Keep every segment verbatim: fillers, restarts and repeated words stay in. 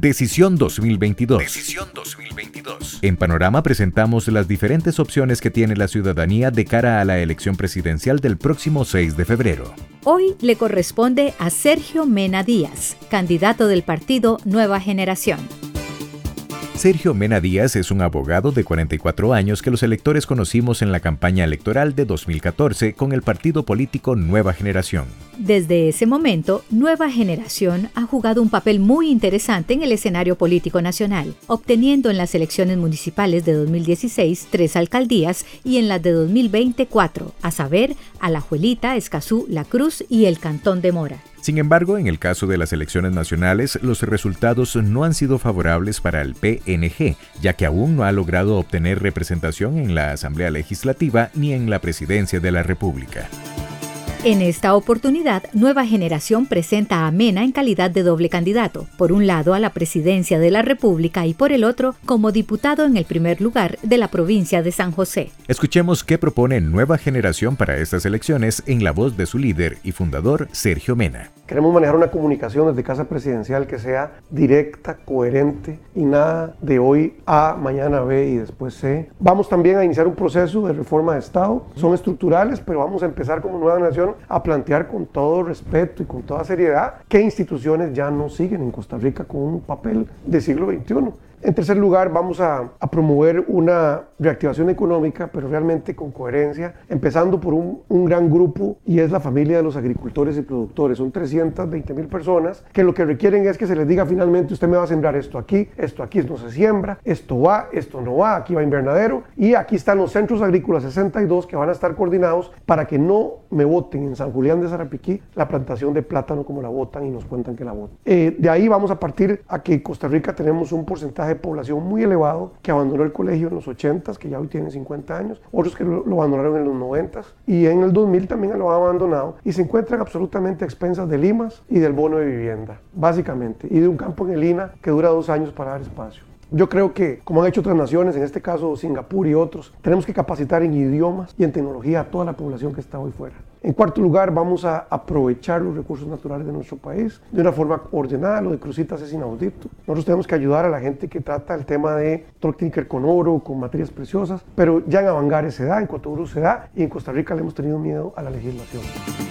Decisión dos mil veintidós. Decisión dos mil veintidós. En Panorama presentamos las diferentes opciones que tiene la ciudadanía de cara a la elección presidencial del próximo seis de febrero. Hoy le corresponde a Sergio Mena Díaz, candidato del partido Nueva Generación. Sergio Mena Díaz es un abogado de cuarenta y cuatro años que los electores conocimos en la campaña electoral de dos mil catorce con el partido político Nueva Generación. Desde ese momento, Nueva Generación ha jugado un papel muy interesante en el escenario político nacional, obteniendo en las elecciones municipales de dos mil dieciséis tres alcaldías y en las de dos mil veinte cuatro, a saber, Alajuelita, Escazú, La Cruz y el Cantón de Mora. Sin embargo, en el caso de las elecciones nacionales, los resultados no han sido favorables para el P N G, ya que aún no ha logrado obtener representación en la Asamblea Legislativa ni en la Presidencia de la República. En esta oportunidad, Nueva Generación presenta a Mena en calidad de doble candidato, por un lado a la presidencia de la República y por el otro como diputado en el primer lugar de la provincia de San José. Escuchemos qué propone Nueva Generación para estas elecciones en la voz de su líder y fundador, Sergio Mena. Queremos manejar una comunicación desde Casa Presidencial que sea directa, coherente y nada de hoy A, mañana B y después C. Vamos también a iniciar un proceso de reforma de Estado. Son estructurales, pero vamos a empezar como Nueva Nación a plantear con todo respeto y con toda seriedad qué instituciones ya no siguen en Costa Rica con un papel del siglo veintiuno. En tercer lugar, vamos a, a promover una reactivación económica, pero realmente con coherencia, empezando por un, un gran grupo y es la familia de los agricultores y productores. Son trescientas veinte mil personas que lo que requieren es que se les diga finalmente usted me va a sembrar esto aquí, esto aquí no se siembra, esto va, esto no va, aquí va invernadero y aquí están los centros agrícolas sesenta y dos que van a estar coordinados para que no me voten en San Julián de Sarapiquí la plantación de plátano como la votan y nos cuentan que la votan. Eh, de ahí vamos a partir a que en Costa Rica tenemos un porcentaje de población muy elevado que abandonó el colegio en los ochentas, que ya hoy tienen cincuenta años, otros que lo, lo abandonaron en los noventas y en el dos mil también lo han abandonado y se encuentran absolutamente a expensas de Limas y del bono de vivienda, básicamente, y de un campo en el I N A que dura dos años para dar espacio. Yo creo que, como han hecho otras naciones, en este caso Singapur y otros, tenemos que capacitar en idiomas y en tecnología a toda la población que está hoy fuera. En cuarto lugar, vamos a aprovechar los recursos naturales de nuestro país de una forma ordenada. Lo de Cruzitas es inaudito. Nosotros tenemos que ayudar a la gente que trata el tema de Tortinker con oro, con materias preciosas, pero ya en Avangares se da, en Cotobruz se da y en Costa Rica le hemos tenido miedo a la legislación.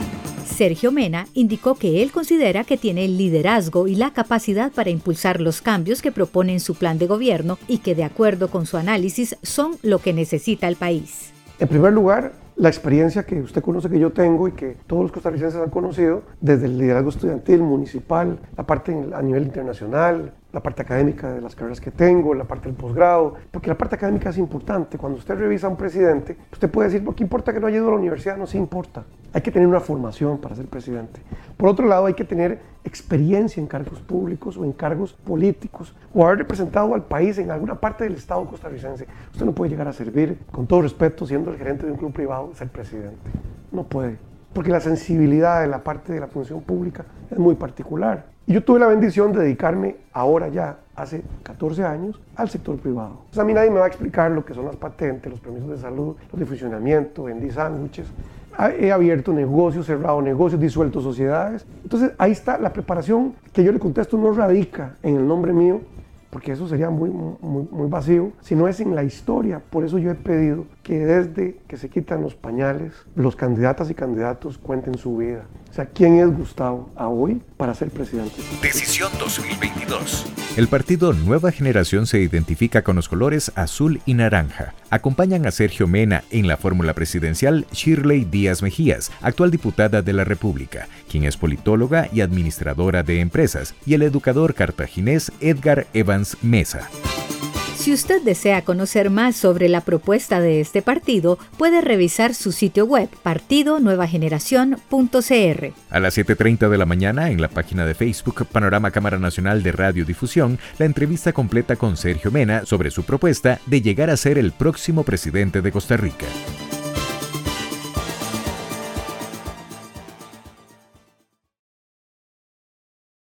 Sergio Mena indicó que él considera que tiene el liderazgo y la capacidad para impulsar los cambios que propone en su plan de gobierno y que, de acuerdo con su análisis, son lo que necesita el país. En primer lugar, la experiencia que usted conoce que yo tengo y que todos los costarricenses han conocido, desde el liderazgo estudiantil, municipal, la parte a nivel internacional, la parte académica de las carreras que tengo, la parte del posgrado, porque la parte académica es importante. Cuando usted revisa a un presidente, usted puede decir, ¿por qué importa que no haya ido a la universidad? No, sí importa. Hay que tener una formación para ser presidente. Por otro lado, hay que tener experiencia en cargos públicos o en cargos políticos o haber representado al país en alguna parte del Estado costarricense. Usted no puede llegar a servir, con todo respeto, siendo el gerente de un club privado, ser presidente. No puede, porque la sensibilidad de la parte de la función pública es muy particular. Y yo tuve la bendición de dedicarme ahora ya, hace catorce años, al sector privado. Entonces a mí nadie me va a explicar lo que son las patentes, los permisos de salud, los de funcionamiento, vendí sándwiches. He abierto negocios, cerrado negocios, disuelto sociedades. Entonces ahí está la preparación que yo le contesto, no radica en el nombre mío, porque eso sería muy, muy, muy vacío, sino es en la historia. Por eso yo he pedido que desde que se quitan los pañales, los candidatas y candidatos cuenten su vida. O sea, ¿quién es Gustavo a hoy para ser presidente? Decisión dos mil veintidós. El partido Nueva Generación se identifica con los colores azul y naranja. Acompañan a Sergio Mena en la fórmula presidencial Shirley Díaz Mejías, actual diputada de la República, quien es politóloga y administradora de empresas, y el educador cartaginés Edgar Evans Mesa. Si usted desea conocer más sobre la propuesta de este partido, puede revisar su sitio web partido nueva generación punto c r. A las siete y treinta de la mañana, en la página de Facebook Panorama Cámara Nacional de Radiodifusión, la entrevista completa con Sergio Mena sobre su propuesta de llegar a ser el próximo presidente de Costa Rica.